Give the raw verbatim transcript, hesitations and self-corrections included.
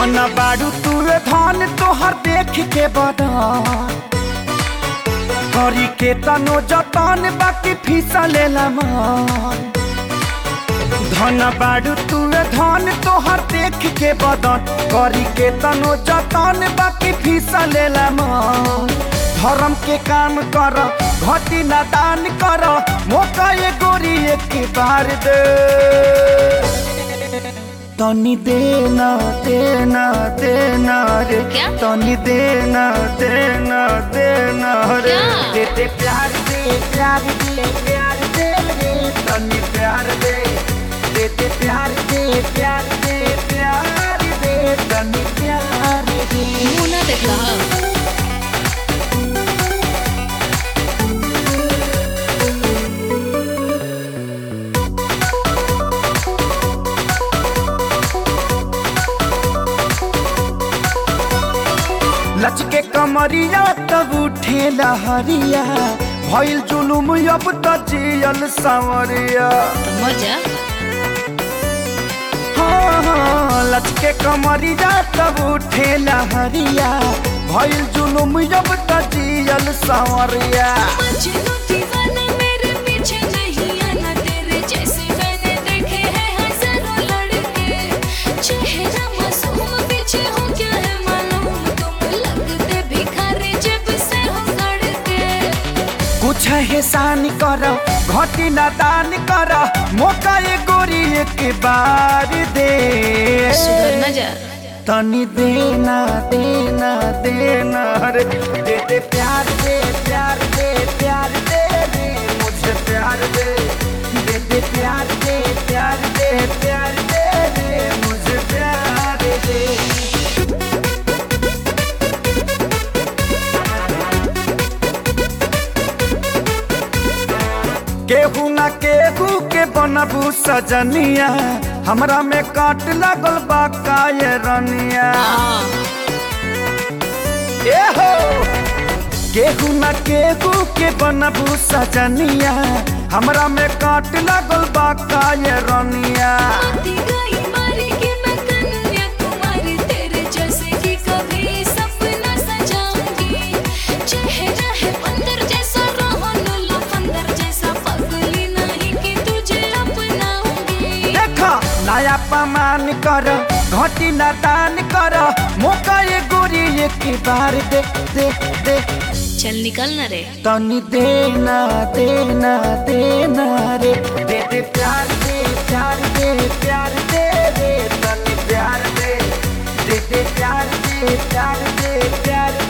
धन बाड़ू तुए धन तोहर देख के बदन करी के तनो जतन बाकी फीसा लेला मन। धन बाड़ू तुए धन तोहर देख के बदन करी के तनो जतन बाकी फीसा लेला मन। धर्म के काम कर घटी ना दान कर मौका ये गोरी एक बार दे तनी देना देना देना रे तनी देना देना देना रे देते प्यार दे प्यार दे प्यार दे रे तनी प्यार दे देते प्यार दे प्यार दे प्यार दे तनी प्यार दे मुना देखा लचके कमरिया तब उठे लहरिया भइल जुलुम अब त जियल सांवरिया। मजा हाँ हाँ लचके कमरिया तब उठे लहरिया भइल जुलुम अब त जियल सांवरिया। कुछ एहसान कर घटी ना दान कर मौका ये गोरी एक बार दे सुधर ना जा तनी देना देना देना रे देते प्यार दे प्यार दे प्यार दे रे मुझे प्यार दे देते प्यार दे प्यार दे प्यार दे रे मुझे प्यार दे। केहू ना केहू के बनबू सजनिया हमरा में काट लागल बा काये रनिया। ए हो केहू ना केहू के बनबू सजनिया हमरा में काट लागल बा काये रनिया। नया पमान कर घटी ना दान कर मौका ये गोरी एक बार दे दे दे चल निकल ना रे तनी देना देना देना रे दे दे प्यार दे प्यार दे प्यार दे रे तनी प्यार दे दे दे प्यार दे प्यार दे प्यार